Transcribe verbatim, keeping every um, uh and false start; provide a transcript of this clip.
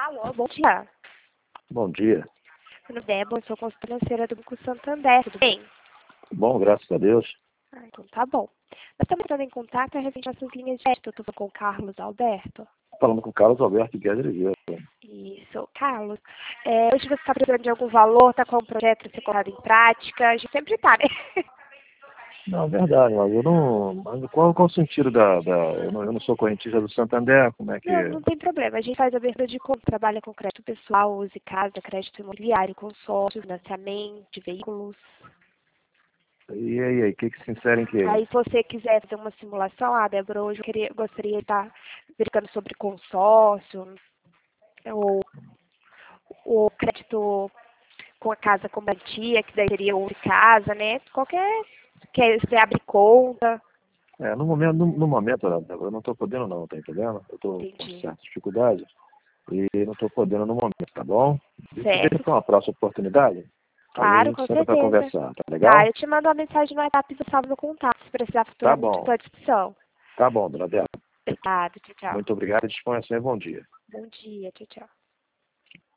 Alô, bom dia. Bom dia. Meu nome é Débora, eu sou consultora financeira do Banco Santander, tudo bem? Bom, graças a Deus. Ah, então tá bom. Nós estamos entrando em contato a referente às nossas linhas de crédito. Eu estou falando com o Carlos Alberto. Falando com o Carlos Alberto Guedes Oliveira. Isso, Carlos. É, hoje você está precisando de algum valor, está com um projeto para ser colocado em prática? A gente sempre está, né? Não, verdade, mas eu não. Mas qual, qual o sentido da. da eu, não, eu não sou correntista do Santander, como é que. Não, não tem problema. A gente faz abertura de conta, trabalha com crédito pessoal, use casa, crédito imobiliário, consórcio, financiamento de veículos. E aí, aí, o que que se insere em quê? Aí, se você quiser fazer uma simulação, ah, Débora, hoje eu queria, gostaria de estar verificando sobre consórcio, ou o crédito com a casa com garantia, que daí seria outra casa, né? Qualquer, que você abre conta, É, no momento, no, no momento, eu não estou podendo não, tá entendendo? Eu estou com entendi. certa dificuldade e não estou podendo no momento, tá bom? Deixa eu ver Certo, para uma próxima oportunidade. Aí a claro, gente com senta para certeza. conversar, tá Tá, legal? eu te mando uma mensagem no WhatsApp, você salva meu contato, se precisar Tá futuramente, bom, estou à disposição. tá bom, dona Débora. Obrigada, tchau, tchau. Muito obrigado e disponha sempre bom dia. Bom dia, tchau, tchau.